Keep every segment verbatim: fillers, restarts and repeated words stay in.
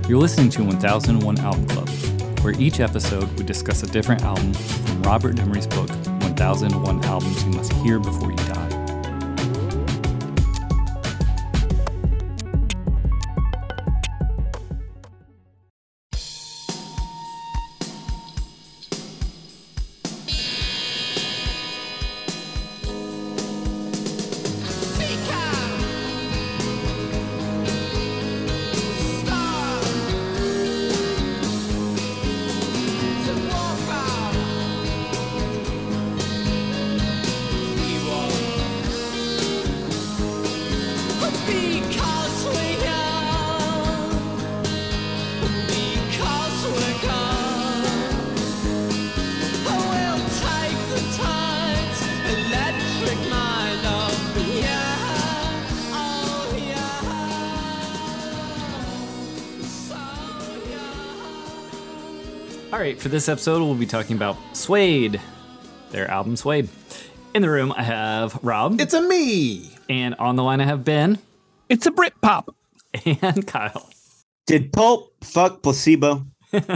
You're listening to one thousand one Album Club, where each episode we discuss a different album from Robert Dimery's book, one thousand one Albums You Must Hear Before You Die. All right, for this episode, we'll be talking about Suede, their album Suede. In the room, I have Rob. It's a me. And on the line, I have Ben. It's a Britpop. And Kyle. Did Pulp fuck Placebo?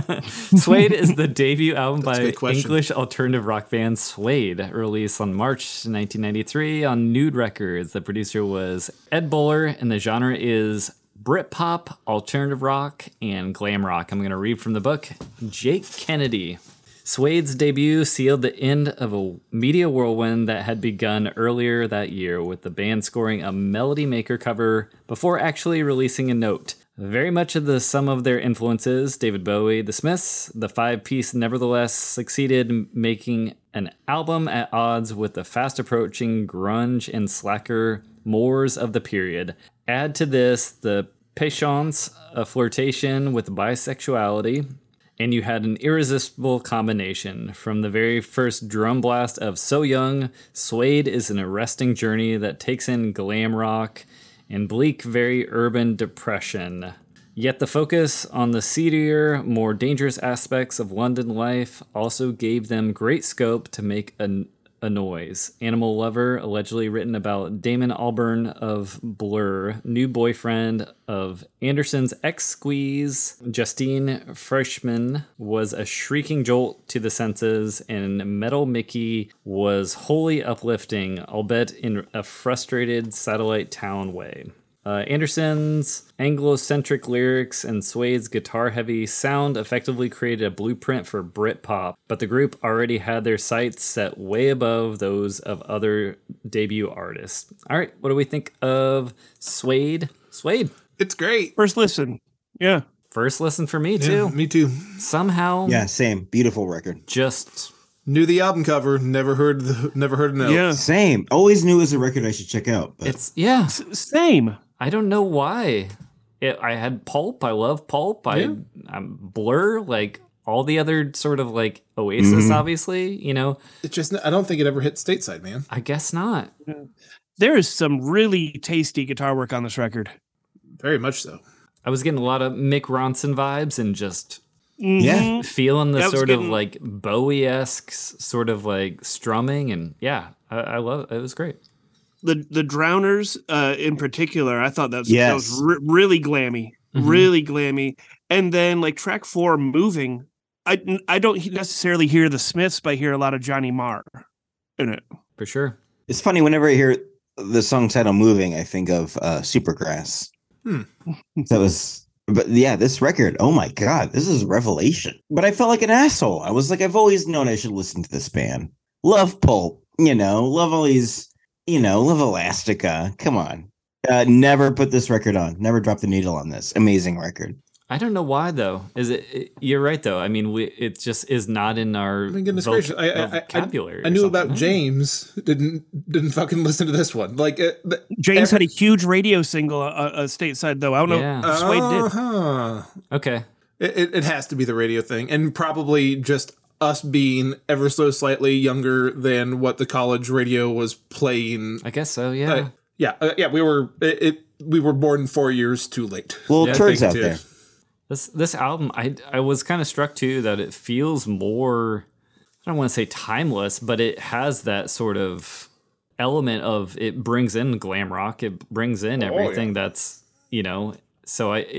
Suede is the debut album That's a by good question. English alternative rock band Suede, released on March nineteen ninety-three on Nude Records. The producer was Ed Buller, and the genre is Britpop, alternative rock, and glam rock. I'm going to read from the book. Jake Kennedy. Suede's debut sealed the end of a media whirlwind that had begun earlier that year, with the band scoring a Melody Maker cover before actually releasing a note. Very much of the sum of their influences, David Bowie, The Smiths, the five-piece nevertheless succeeded in making an album at odds with the fast-approaching grunge and slacker mores of the period. Add to this the patience, a flirtation with bisexuality, and you had an irresistible combination. From the very first drum blast of So Young, Suede is an arresting journey that takes in glam rock and bleak, very urban depression. Yet the focus on the seedier, more dangerous aspects of London life also gave them great scope to make a, a noise. Animal Lover, allegedly written about Damon Albarn of Blur, new boyfriend of Anderson's ex-squeeze, Justine Frischmann, was a shrieking jolt to the senses, and Metal Mickey was wholly uplifting, albeit in a frustrated satellite town way. Uh, Anderson's Anglo-centric lyrics and Suede's guitar-heavy sound effectively created a blueprint for Britpop, but the group already had their sights set way above those of other debut artists. All right, what do we think of Suede? Suede. It's great. First listen. Yeah. First listen for me, Yeah, too. me too. Somehow, Yeah, same. Beautiful record. just... Knew the album cover, never heard the, never heard a note. Yeah. Same. Always knew it was a record I should check out. But It's, yeah. S- same. I don't know why. It, I had Pulp. I love Pulp. I, Yeah. I'm Blur. Like all the other sort of like Oasis, Mhm. obviously. You know, It's just, I don't think it ever hit stateside, man. I guess not. There is some really tasty guitar work on this record. Very much so. I was getting a lot of Mick Ronson vibes and just Yeah. Mhm. feeling the I was sort getting- of like Bowie-esque s- sort of like strumming, and yeah, I, I love it. It was great. The the Drowners uh, in particular, I thought that was, that Yes. was re- really glammy. Mhm. Really glammy. And then like track four, Moving, I, I don't necessarily hear the Smiths, but I hear a lot of Johnny Marr in it. For sure. it's funny whenever I hear the song title "Moving," I think of uh, Supergrass. Hmm. That was, but yeah, this record. Oh my god, this is a revelation. But I felt like an asshole. I was like, I've always known I should listen to this band. Love Pulp, you know, love all these, you know, love Elastica. Come on, uh, never put this record on. Never dropped the needle on this amazing record. I don't know why though. Is it? it you're right though. I mean, we, it just is not in our I mean, goodness voc- gracious, I, I, I, vocabulary. I or knew something. about James. Didn't didn't fucking listen to this one. Like uh, the- James every- had a huge radio single uh, uh, stateside, though. I don't Yeah. know if Suede did. Uh-huh. Okay. It, it, it has to be the radio thing, and probably just us being ever so slightly younger than what the college radio was playing. I guess so. Yeah. Uh, yeah, uh, yeah, we were it, it. We were born four years too late. Little Yeah, turds thank out you. there. This this album, I I was kind of struck too that it feels more, I don't want to say timeless, but it has that sort of element of, it brings in glam rock, it brings in Oh, everything that's, you know, so I it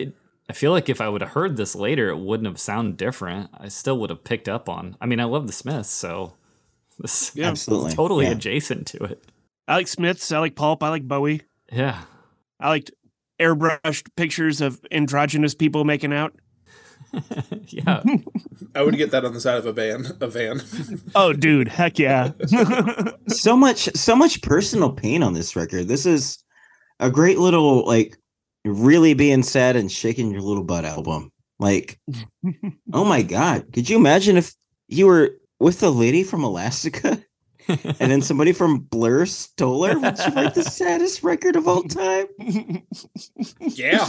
I feel like if I would have heard this later, it wouldn't have sounded different. I still would have picked up on. I mean, I love the Smiths, so this Yeah. Absolutely. is totally Yeah. adjacent to it. I like Smiths. I like Pulp. I like Bowie. Yeah. I liked airbrushed pictures of androgynous people making out. Yeah. I would get that on the side of a van. A van. Oh, dude, heck yeah. So much, so much personal pain on this record. This is a great little, like, really being sad and shaking your little butt album. Like, oh my God. Could you imagine if you were with a lady from Elastica and then somebody from Blur stole her? Would you write the saddest record of all time? Yeah.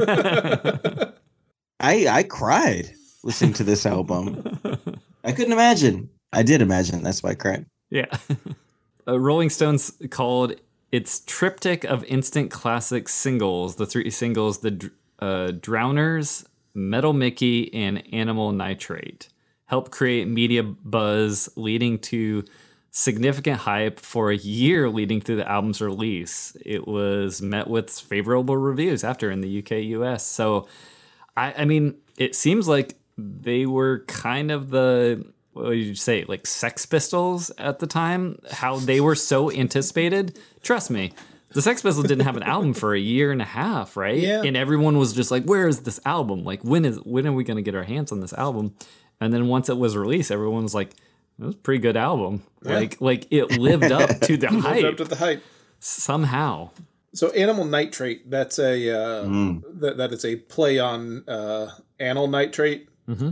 I I cried listening to this album. I couldn't imagine. I did imagine. That's why I cried. Yeah. Uh, Rolling Stones called its triptych of instant classic singles, the three singles, the Dr- uh, Drowners, Metal Mickey, and Animal Nitrate, helped create media buzz leading to significant hype for a year leading to the album's release. It was met with favorable reviews after in the U K, U S. So, I, I mean, it seems like they were kind of the, what would you say, like Sex Pistols at the time, how they were so anticipated. Trust me, the Sex Pistols didn't have an album for a year and a half, right? Yeah. And everyone was just like, where is this album? Like, when is when are we going to get our hands on this album? And then once it was released, everyone was like, it was a pretty good album. Yeah. Like, like it lived up to the Lived hype up to the hype. somehow. So animal nitrate, that's a uh, Mm. that that is a play on uh, anal nitrate. Mm-hmm.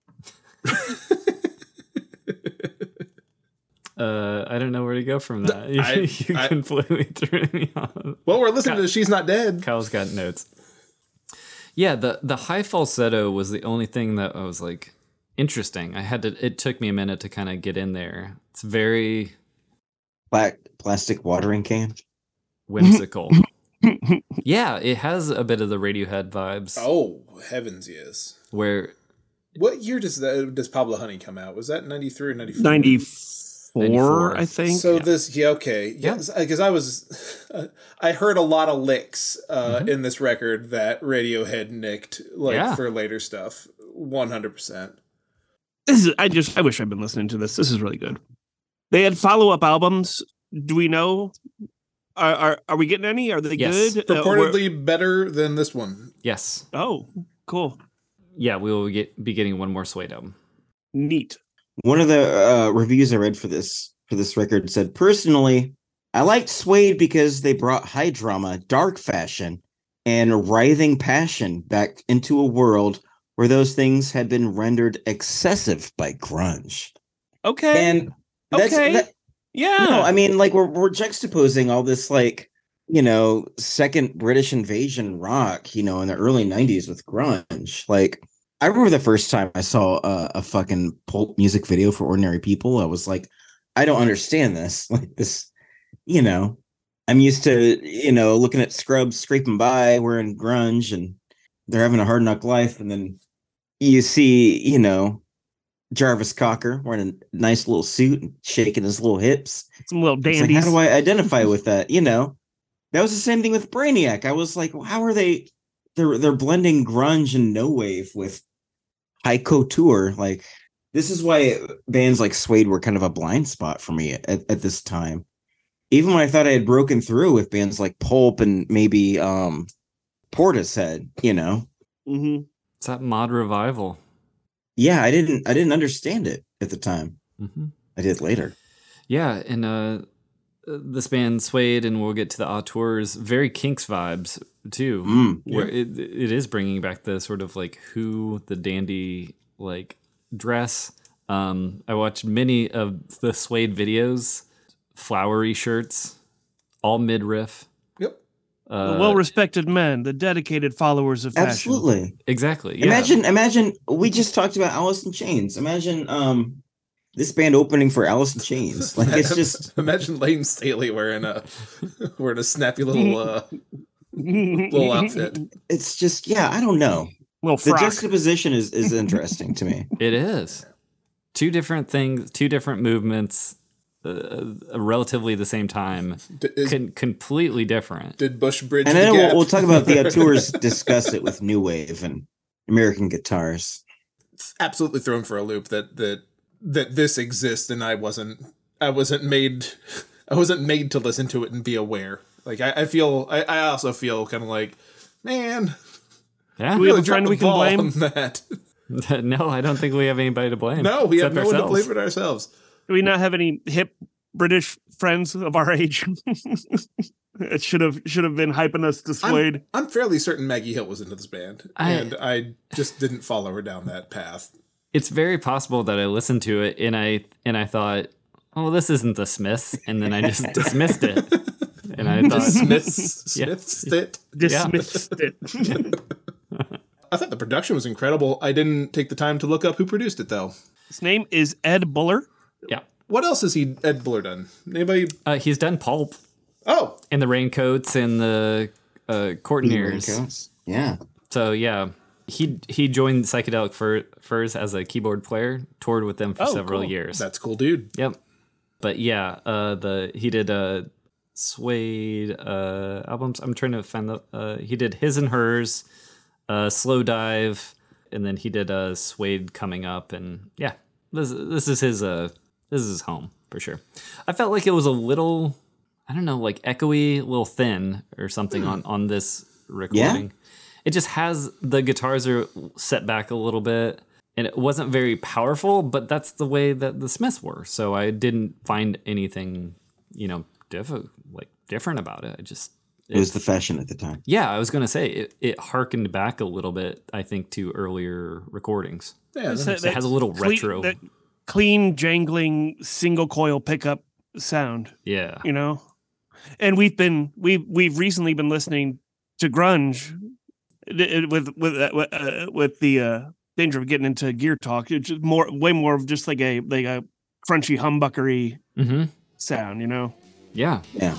uh, I don't know where to go from that. You, I- you I- completely threw me off. Well, we're listening to She's Not Dead. Kyle's got notes. Yeah, the the high falsetto was the only thing that I was like interesting. I had to. It took me a minute to kind of get in there. It's very Black plastic watering can. whimsical. Yeah, it has a bit of the Radiohead vibes. Oh heavens, yes. Where What year does that, does Pablo Honey come out? Was that ninety-three or ninety-four? ninety-four, ninety-four. I think. So Yeah. this, yeah, okay, Yeah. yeah, because I was, I heard a lot of licks uh, Mhm. in this record that Radiohead nicked, like Yeah. for later stuff, one hundred percent. This is, I just, I wish I'd been listening to this. This is really good. They had follow up albums. Do we know? Are are, are we getting any? Are they Yes. good? Uh, Purportedly better than this one. yes, where- oh, cool. yeah, we will get be getting one more Suede album. Neat. One of the uh, reviews I read for this for this record said, personally, I liked Suede because they brought high drama, dark fashion, and writhing passion back into a world where those things had been rendered excessive by grunge. Okay. And that's Okay. that, yeah. no, I mean, like we're we're juxtaposing all this, like, you know, second British invasion rock, you know, in the early nineties with grunge. Like, I remember the first time I saw a, a fucking Pulp music video for Ordinary People. I was like, I don't understand this. Like this, you know, I'm used to, you know, looking at Scrubs scraping by wearing grunge and they're having a hard knock life. And then you see, you know, Jarvis Cocker wearing a nice little suit and shaking his little hips. Some little It's like, dandies. how do I identify with that? You know, that was the same thing with Brainiac. I was like, well, how are they? They're they're blending grunge and no wave with high couture. Like, this is why bands like Suede were kind of a blind spot for me at, at this time. Even when I thought I had broken through with bands like Pulp and maybe um, Portishead, you know, hmm It's that mod revival. yeah, I didn't I didn't understand it at the time. Mm-hmm. I did later. Yeah, and uh, this band Suede, and we'll get to the auteurs, very Kinks vibes too. Mm, Where it it is bringing back the sort of like Who, the dandy like dress. Um, I watched many of the Suede videos, flowery shirts, all midriff. Yep. Uh, well respected men, the dedicated followers of fashion. absolutely. exactly. Yeah. Imagine, imagine we just talked about Alice in Chains. Imagine um this band opening for Alice in Chains. Like, it's just Imagine Lane Staley wearing a wearing a snappy little uh, little outfit. it's just yeah, I don't know. Little The frock. juxtaposition is is interesting to me. It is two different things, two different movements. uh, relatively the same time, D- is- con- completely different. Did Bush bridge And the then gap? we'll, we'll talk about the uh, tours. Discuss it with new wave and American guitars. It's absolutely thrown for a loop that that that this exists, and I wasn't I wasn't made I wasn't made to listen to it and be aware. Like I, I feel I, I also feel kind of like, man, Yeah. We have a really friend dropped we the can ball blame? on that. No, I don't think we have anybody to blame. No, we have except no one to ourselves. blame but ourselves. Do we not have any hip British friends of our age? It should have should have been hyping us to Suede. I'm fairly certain Maggie Hill was into this band, I- and I just didn't follow her down that path. It's very possible that I listened to it and I and I thought, oh, this isn't the Smiths, and then I just dismissed it. And I thought, Smiths, Yeah. Smiths, it. Dismissed it. I thought the production was incredible. I didn't take the time to look up who produced it, though. His name is Ed Buller. yeah, What else has he Ed Buller done? Anybody? uh, he's done Pulp Oh, and the Raincoats and the uh, Courteniers. Raincoats. Yeah. So yeah, he he joined Psychedelic Fur, Furs as a keyboard player, toured with them for Oh, several cool. years. that's cool, dude. Yep. But yeah, uh, the he did uh, Suede uh, albums. I'm trying to find the. Uh, he did His and Hers, uh, Slow Dive, and then he did uh, Suede Coming Up, and yeah, this this is his uh this is his home for sure. I felt like it was a little, I don't know, like echoey, a little thin or something on on this recording. It just has the guitars are set back a little bit. And it wasn't very powerful, but that's the way that the Smiths were. So I didn't find anything, you know, diff- like different about it. I just, It was the fashion at the time. yeah, I was gonna say it. It harkened back a little bit, I think, to earlier recordings. Yeah, It's that- that- It has a little clean- retro. that clean, jangling, single coil pickup sound. Yeah, You know, and we've been we've we've recently been listening to grunge it- it- with with uh, with the uh, danger of getting into gear talk. It's just more way more of just like a like a crunchy humbuckery mm-hmm. sound. You know. Yeah, Yeah.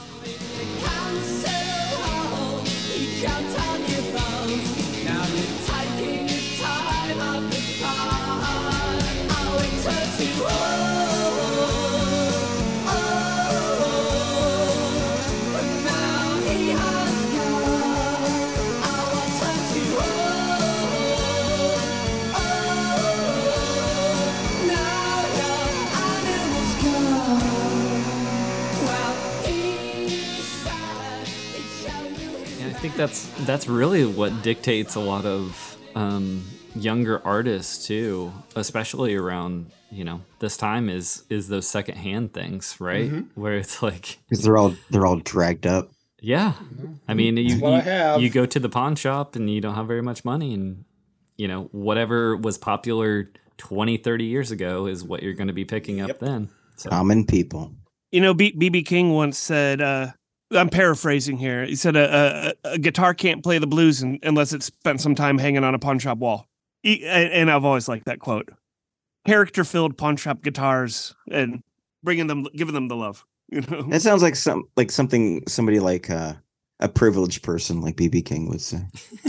Yeah, I think that's that's really what dictates a lot of um, younger artists too, especially around you know this time is is those secondhand things, right? Where it's like, Because they're all they're all dragged up. yeah, I mean, you what I you, have. you go to the pawn shop and you don't have very much money, and you know whatever was popular twenty, thirty years ago is what you're going to be picking up Yep. then. So Common people. You know, B B King once said, uh, I'm paraphrasing here. He said, a, a, a guitar can't play the blues un unless it's spent some time hanging on a pawn shop wall. He, and, and I've always liked that quote. Character-filled pawn shop guitars and bringing them, giving them the love. You know, That sounds like some like something somebody like uh, a privileged person like B B King would say.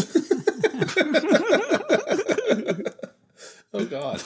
Oh God.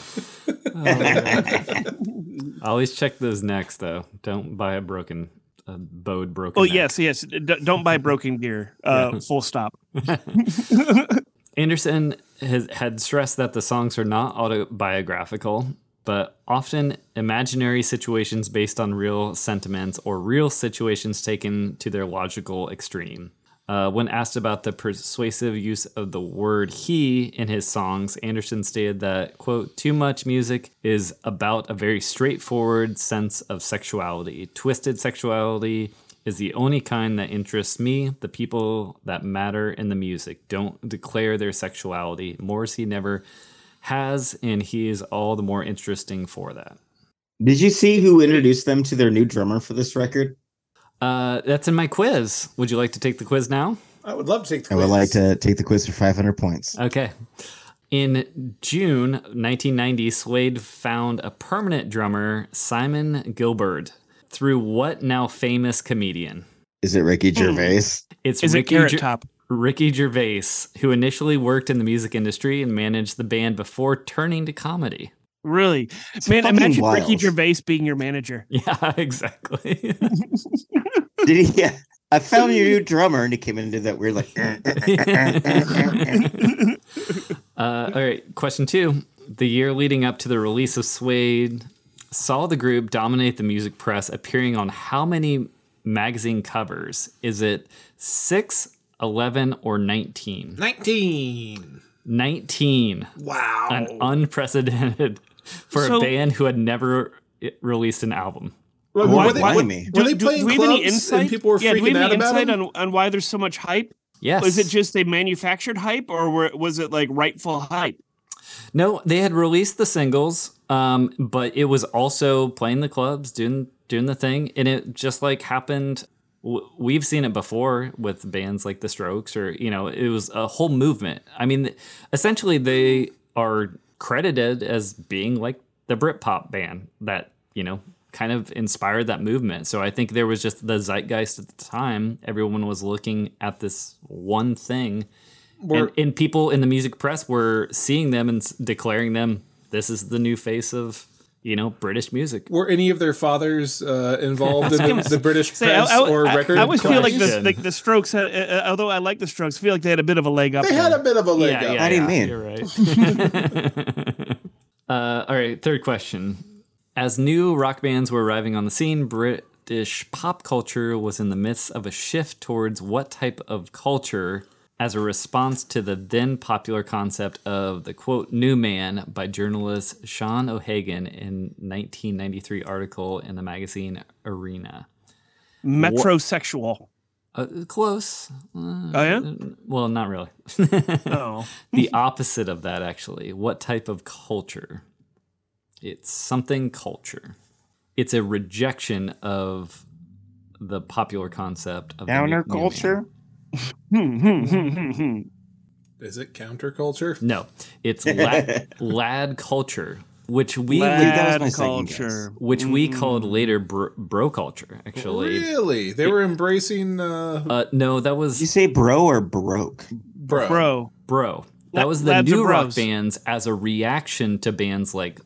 always check those necks though. Don't buy a broken, a bowed broken. oh neck. yes, yes. D- don't buy broken gear. Uh, full stop. Anderson has had stressed that the songs are not autobiographical, but often imaginary situations based on real sentiments or real situations taken to their logical extreme. Uh, when asked about the persuasive use of the word he in his songs, Anderson stated that, quote, too much music is about a very straightforward sense of sexuality. Twisted sexuality is the only kind that interests me. The people that matter in the music don't declare their sexuality. Morrissey never has, and he is all the more interesting for that. Did you see who introduced them to their new drummer for this record? Uh, that's in my quiz. Would you like to take the quiz now? I would love to take the I would quiz. like to take the quiz for five hundred points. Okay. In June nineteen ninety, Suede found a permanent drummer, Simon Gilbert, through what now famous comedian? Is it Ricky Gervais? It's Is it Ricky Carrot Ger- Top? Ricky Gervais, who initially worked in the music industry and managed the band before turning to comedy. Really, It's man. fucking Imagine wild. Ricky Gervais being your manager. Yeah, exactly. Did he? Yeah. I found your new drummer, and he came in and did that weird like. uh, all right, question two. The year leading up to the release of Suede saw the group dominate the music press, appearing on how many magazine covers? Is it six, eleven, or nineteen? nineteen. nineteen. Wow. An unprecedented for So- a band who had never i- released an album. Well, Why- were they, why were, me? were they playing do we have any clubs insight? and people were yeah, do we freaking have out any about insight them? on, on why there's so much hype? Yes. Was it just a manufactured hype, or were, was it like rightful hype? No, they had released the singles, um, but it was also playing the clubs, doing doing the thing, and it just like happened. w- We've seen it before with bands like The Strokes, or you know, it was a whole movement. I mean, essentially, they are credited as being like the Britpop band that you know kind of inspired that movement. So I think there was just the zeitgeist at the time. Everyone was looking at this one thing. Were- And, and people in the music press were seeing them and s- declaring them, this is the new face of, you know, British music. Were any of their fathers uh, involved in the, the British Say, I, press I- or I- record? I always feel like the, collection? like the Strokes, had, uh, uh, although I like the Strokes, feel like they had a bit of a leg up. They had there. a bit of a leg up. How do you mean? You're right. uh, all right, third question. As new rock bands were arriving on the scene, British pop culture was in the midst of a shift towards what type of culture as a response to the then popular concept of the quote new man by journalist Sean O'Hagan in nineteen ninety-three article in the magazine Arena. Metrosexual. Uh, close. Uh, Oh, yeah? Well, not really. Oh. The opposite of that, actually. What type of culture? It's something culture. It's a rejection of the popular concept of the new- new man. Counterculture. Hmm, hmm, hmm, hmm, hmm. Is it counterculture? No, it's lad, lad culture, which we that was my Lad second culture. which we Mm. called later bro, bro culture. Actually, Really? They were embracing uh, uh, no, that Did you was say bro or broke? bro. Bro. bro. That La- was the lads are new rock bros. bands as a reaction to bands like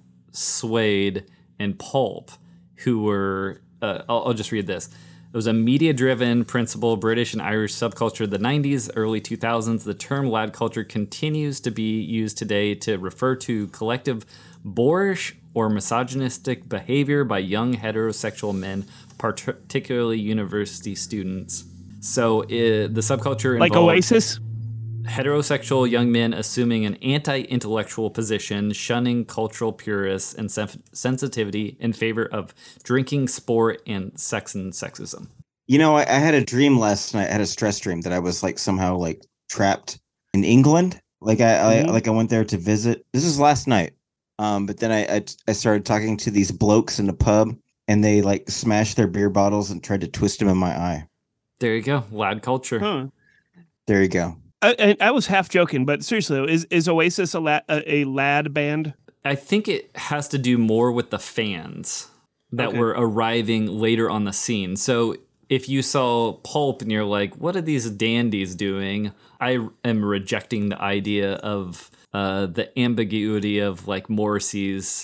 Suede and Pulp, who were. Uh, I'll, I'll just read this. It was a media-driven, principal British and Irish subculture of the nineties, early two thousands. The term lad culture continues to be used today to refer to collective boorish or misogynistic behavior by young heterosexual men, particularly university students. So uh, the subculture Like involved Oasis? heterosexual young men assuming an anti-intellectual position, shunning cultural purists and sen- sensitivity in favor of drinking, sport, and sex and sexism. You know, I, I had a dream last night. I had a stress dream that I was like somehow like trapped in England. Like I, Mhm. I like I went there to visit. This is last night. Um, but then I, I I started talking to these blokes in the pub, and they like smashed their beer bottles and tried to twist them in my eye. There you go, lad culture. Huh. There you go. I, and I was half joking, but seriously, though, is, is Oasis a, la- a, a lad band? I think it has to do more with the fans that Okay. were arriving later on the scene. So if you saw Pulp and you're like, what are these dandies doing? I am rejecting the idea of uh, the ambiguity of like Morrissey's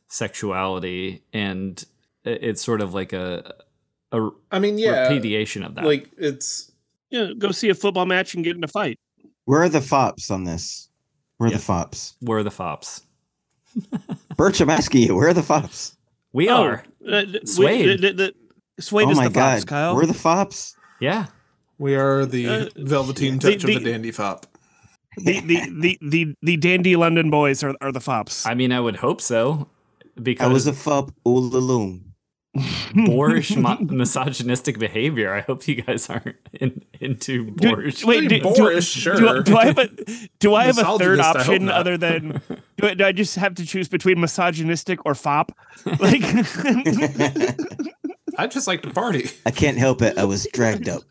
sexuality, and it- it's sort of like a, a I mean, yeah. repudiation of that. Like it's Yeah, go see a football match and get in a fight. Where are the fops on this? Where are Yeah. the fops? We're the fops. Birch, I'm asking you, where are the fops? We Oh, are. uh, d- Suede. we- the- the- Suede oh is my the Fops, god, Kyle. where are the fops? Yeah. we are the Uh, velveteen the- touch the- of the dandy fop. the, the, the, the, the dandy London boys are, are the Fops. I mean, I would hope so. I Because was a fop all alone. boorish, mo- misogynistic behavior. I hope you guys aren't in, into Do- boorish. wait, Pretty do, do, boorish, do, sure. do I have a do I have a third Misogynist, I hope option not. other than do I, do I just have to choose between misogynistic or fop? Like, I just like to party. I can't help it. I was dragged up.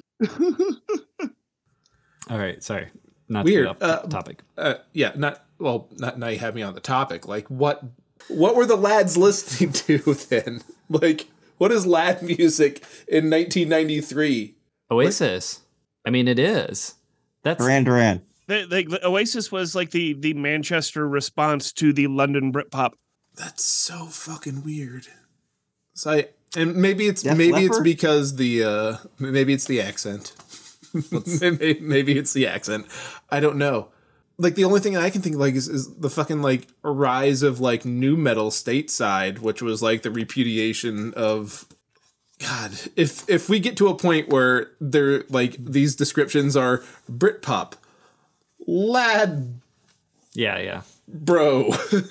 All right, sorry, not Weird. to get off Uh, topic. Uh, yeah, not well. Not now. You have me on the topic. Like, what? What were the lads listening to then? Like, what is lad music in nineteen ninety-three? Oasis. I mean, it is. That's Duran Duran. the, the, the Oasis was like the the Manchester response to the London Britpop. That's so fucking weird. So I, and maybe it's Def maybe it's Leppard? because the uh, maybe it's the accent. maybe, maybe it's the accent. I don't know. Like the only thing I can think of like is, is the fucking like rise of like new metal stateside, which was like the repudiation of God. If if we get to a point where they're like these descriptions are Britpop, lad, Yeah, yeah. bro,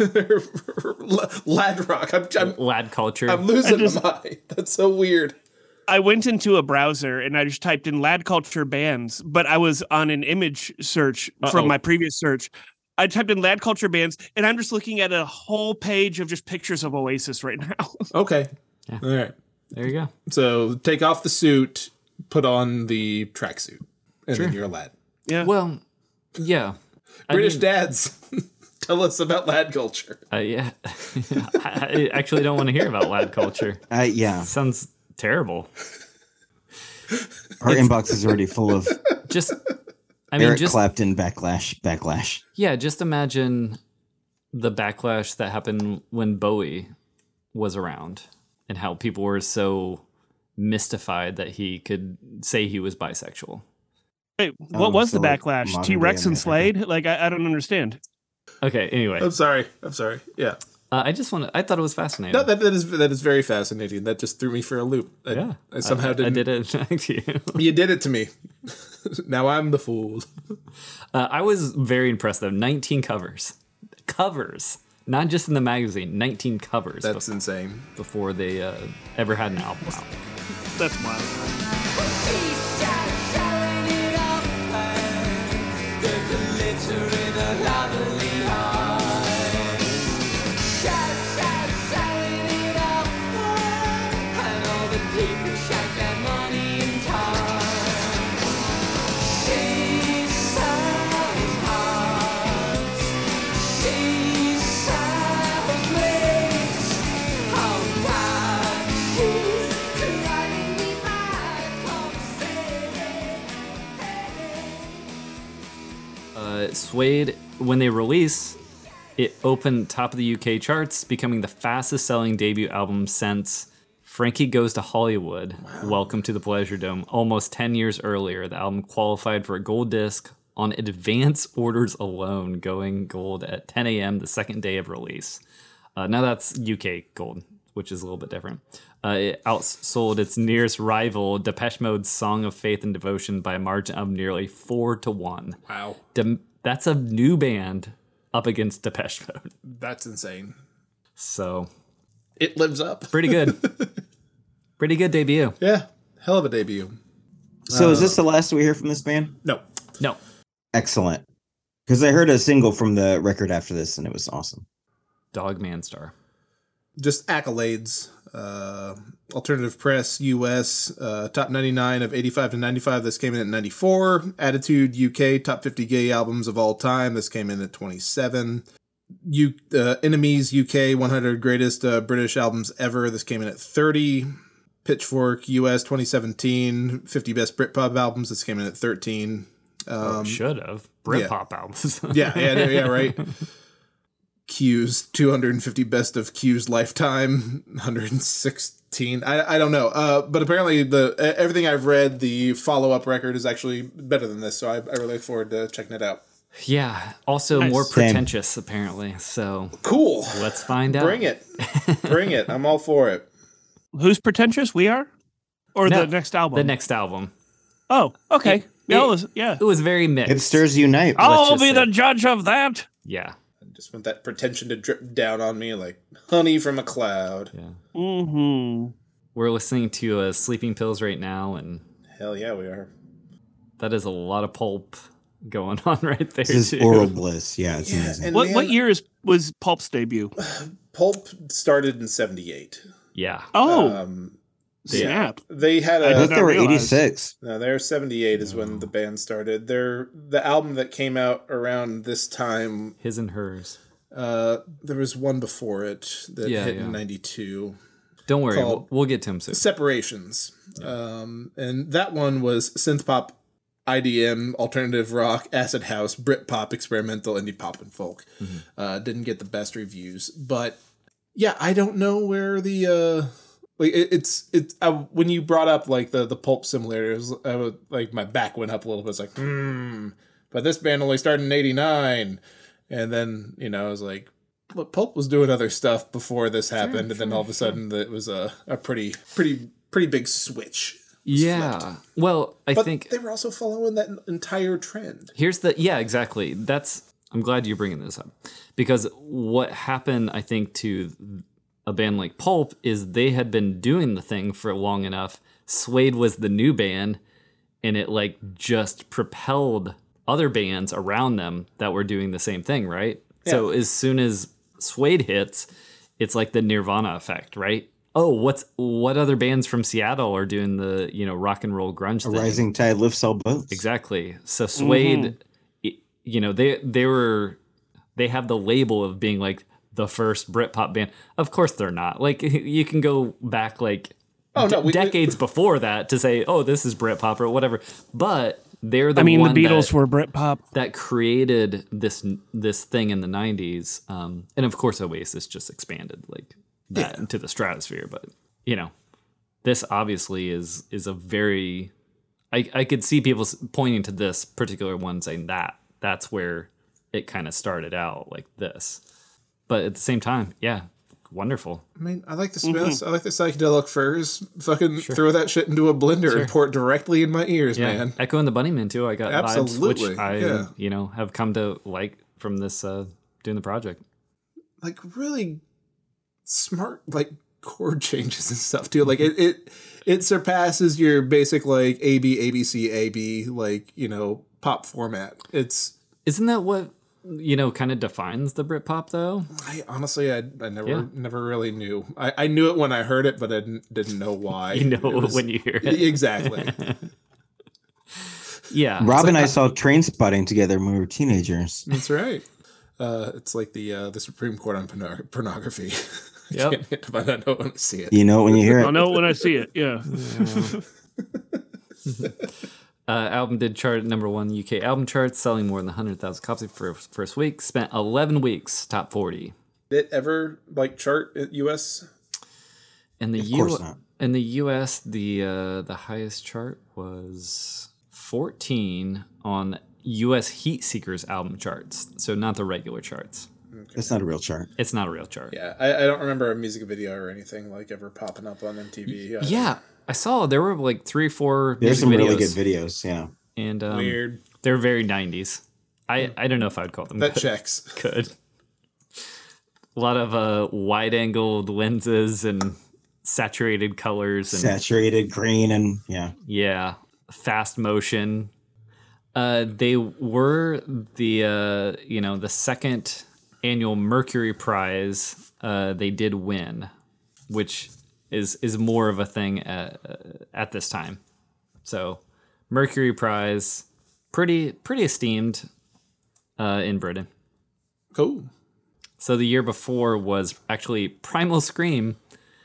lad rock. I'm I'm, Lad culture. I'm losing I just- my mind. That's so weird. I went into a browser and I just typed in lad culture bands, but I was on an image search Uh-oh. from my previous search. I typed in lad culture bands and I'm just looking at a whole page of just pictures of Oasis right now. Okay. Yeah. All right. There you go. So take off the suit, put on the tracksuit, and Sure. then you're a lad. Yeah. Well, yeah. I British mean, dads, tell us about lad culture. Uh, yeah. I, I actually don't want to hear about lad culture. Uh, yeah, Sounds terrible. our inbox is already full of Just, I mean, Eric just Clapton backlash. Backlash. yeah. Just imagine the backlash that happened when Bowie was around, and how people were so mystified that he could say he was bisexual. Wait, what Oh, was so the like backlash? modern T Rex day and America. Slade? Like, I, I don't understand. Okay. Anyway, I'm sorry. I'm sorry. Yeah. uh, I just want to. I thought it was fascinating. No, that, that is that is very fascinating. That just threw me for a loop. I, yeah. I somehow I, didn't. I did it to you. You did it to me. Now I'm the fool. Uh, I was very impressed though. nineteen covers, covers, not just in the magazine. nineteen covers. That's bef- insane. before they uh, ever had an album out. That's wild. Uh, Suede, when they release, it opened top of the U K charts, becoming the fastest selling debut album since Frankie Goes to Hollywood, Welcome to the Pleasure Dome. Almost ten years earlier, the album qualified for a gold disc on advance orders alone, going gold at ten a.m. the second day of release. Uh, now that's U K gold, which is a little bit different. Uh, it outsold its nearest rival, Depeche Mode's Song of Faith and Devotion, by a margin of nearly four to one. Wow. Dem- that's a new band up against Depeche Mode. That's insane. So It lives up. pretty good. Pretty good debut. Yeah. Hell of a debut. So is this the last we hear from this band? No. No. Excellent. Because I heard a single from the record after this, and it was awesome. Dog Man Star. Just accolades. Uh, Alternative Press U S uh, top ninety-nine of eighty-five to ninety-five. This came in at ninety-four. Attitude U K top fifty gay albums of all time. This came in at twenty-seven. U uh, Enemies U K one hundred greatest uh, British albums ever. This came in at thirty. Pitchfork U S twenty seventeen fifty best Britpop albums. This came in at thirteen. Um, Should have. Britpop albums. yeah, yeah, yeah, right. Q's two hundred fifty best of Q's lifetime, one hundred sixteen. I I don't know. Uh, but apparently the everything I've read, the follow up record is actually better than this. So I, I really look forward to checking it out. Yeah. Also Nice. more Same. pretentious, apparently. So Cool. let's find out. Bring it. Bring it. I'm all for it. Who's pretentious? We are? Or No, the next album? The next album. Oh, okay. It- yeah, it- I'll listen- yeah. It was very mixed. Hipsters unite. I'll just be say- the judge of that. Yeah. I just want that pretension to drip down on me like honey from a cloud. Yeah. Mm-hmm. We're listening to uh, Sleeping Pills right now, and Hell yeah, we are. that is a lot of pulp going on right there, This is too. oral bliss. Yeah, it's Yeah, amazing. and What man, what year is was Pulp's debut? Pulp started in seventy-eight. Yeah. Oh, Um, snap. they had I a I did thought not they were realize. eighty-six. No, they're seventy-eight is when the band started. Their the album that came out around this time, His and Hers. uh, there was one before it that Yeah, hit yeah. in ninety-two. Don't worry. Called- We'll, we'll get to him soon. Separations. Um, and that one was synth pop, I D M, alternative rock, acid house, Brit pop, experimental, indie pop, and folk. Mm-hmm. Uh, didn't get the best reviews, but Yeah, I don't know where the uh like it, it's it's I, when you brought up like the the Pulp similarity, it was, I was like my back went up a little bit. It's like hmm, but this band only started in eighty-nine, and then you know I was like, look, Pulp was doing other stuff before this happened, sure, and then sure, all of a sudden sure. it was a a pretty pretty pretty big switch. Yeah. Flipped. Well, I but think they were also following that entire trend. Here's the yeah, exactly. That's I'm glad you're bringing this up because what happened, I think, to a band like Pulp is they had been doing the thing for long enough. Suede was the new band, and it like just propelled other bands around them that were doing the same thing, right? Yeah. So as soon as Suede hits, it's like the Nirvana effect, right? Oh, what's what other bands from Seattle are doing the, you know, rock and roll grunge a thing? Rising tide lifts all boats. Exactly. So Suede, mm-hmm. you know, they they were they have the label of being like the first Britpop band. Of course they're not. Like you can go back like oh, no, d- we, decades we, before that to say, oh, this is Britpop or whatever. But they're the I mean, one the Beatles that, were Britpop that created this this thing in the nineties. Um, and of course, Oasis just expanded like that yeah. into the stratosphere. But you know, this obviously is is a very. I I could see people pointing to this particular one saying that that's where it kind of started out like this. But at the same time, yeah, wonderful. I mean, I like the Smiths. Mm-hmm. I like the psychedelic furs. Fucking sure. throw that shit into a blender sure. and pour it directly in my ears, yeah. man. Echo and the Bunnymen too. I got Absolutely. vibes, which I yeah. you know have come to like from this uh, doing the project. Like really smart, like chord changes and stuff too. Like it, it, it surpasses your basic like A B A B C A B like you know pop format. It's isn't that what. You know, kind of defines the Britpop, though. I honestly, I, I never, yeah. never really knew. I, I knew it when I heard it, but I didn't, didn't know why. You know was, when you hear it, exactly. yeah, Rob and like, I saw Trainspotting together when we were teenagers. That's right. Uh, it's like the uh, the Supreme Court on porno- pornography. Yep. I can't find out when I see it. You know it when you hear it. I'll know it when I see it. Yeah. yeah. Uh, album did chart at number one U K album charts, selling more than one hundred thousand copies for first week. Spent eleven weeks top forty. Did it ever like chart at U S? In the of U- course not. In the U S, the uh, the highest chart was fourteen on U S Heat Seekers album charts, so not the regular charts. Okay. It's not a real chart. It's not a real chart. Yeah, I, I don't remember a music video or anything like ever popping up on M T V. Yeah. I saw there were like three or four. There's some videos, really good videos, yeah. And um, weird. They're very nineties. I, I don't know if I'd call them that good. checks. Good. A lot of uh, wide-angled lenses and saturated colors and saturated green and yeah, yeah, fast motion. Uh, they were the uh, you know the second annual Mercury Prize. Uh, they did win, which. is is more of a thing at, uh, at this time. So Mercury Prize, pretty pretty esteemed uh, in Britain. Cool. So the year before was actually Primal Scream.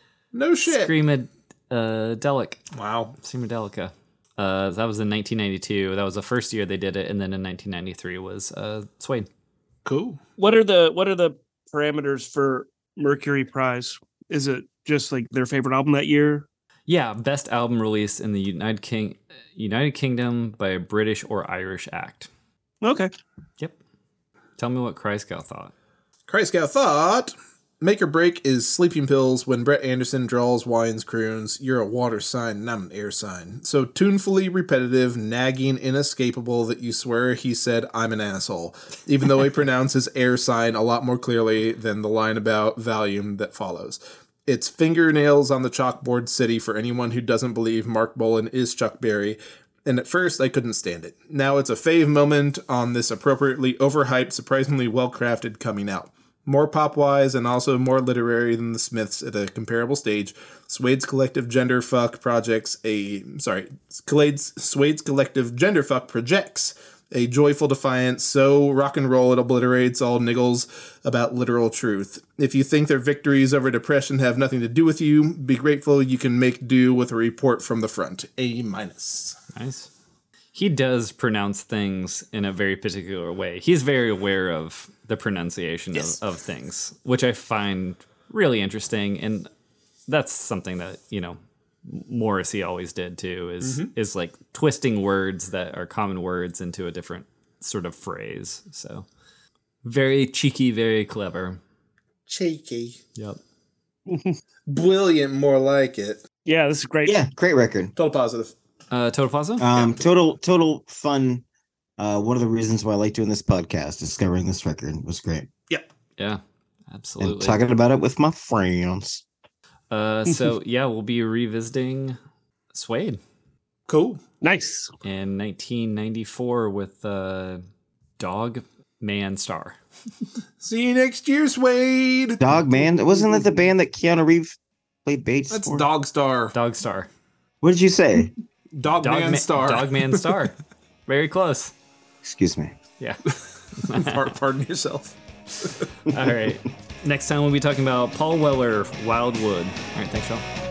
No shit. Screamadelic. Uh, Delic. Wow. Screamadelica. Uh, that was in nineteen ninety-two. That was the first year they did it, and then in nineteen ninety-three was uh, Suede. Cool. What are the what are the parameters for Mercury Prize? Is it just like their favorite album that year? Yeah, best album released in the United King United Kingdom by a British or Irish act. Okay. Yep. Tell me what Kreisgau thought. Kreisgau thought, make or break is sleeping pills when Brett Anderson draws, whines, croons. You're a water sign and I'm an air sign. So tunefully repetitive, nagging, inescapable that you swear he said I'm an asshole, even though he pronounces air sign a lot more clearly than the line about volume that follows. It's fingernails on the chalkboard city for anyone who doesn't believe Mark Bolan is Chuck Berry. And at first, I couldn't stand it. Now it's a fave moment on this appropriately overhyped, surprisingly well-crafted coming out. More pop-wise and also more literary than the Smiths at a comparable stage. Suede's collective genderfuck projects a... Sorry. Suede's, Suede's collective genderfuck projects a joyful defiance so rock and roll it obliterates all niggles about literal truth. If you think their victories over depression have nothing to do with you, be grateful you can make do with a report from the front. A minus. Nice. He does pronounce things in a very particular way. He's very aware of the pronunciation yes. of, of things, which I find really interesting. And that's something that, you know, Morrissey always did too, is mm-hmm. is like twisting words that are common words into a different sort of phrase. So very cheeky, very clever. Cheeky. Yep. Brilliant, more like it. Yeah, this is great. Yeah, great record. Total positive. Uh, total positive? Um, yeah. Total, total fun. Uh, one of the reasons why I like doing this podcast, discovering this record was great. Yep. Yeah, absolutely. And talking about it with my friends. Uh, so yeah, we'll be revisiting Suede. Cool. Nice. In nineteen ninety-four with uh, Dog Man Star. See you next year, Suede. Dog Man? Wasn't that the band that Keanu Reeves played bass That's for? Dog Star. Dog Star. What did you say? Dog, Dog Man Ma- Star. Dog Man Star. Very close. Excuse me. Yeah. Pardon yourself. All right. Next time we'll be talking about Paul Weller, Wildwood. All right. Thanks, y'all.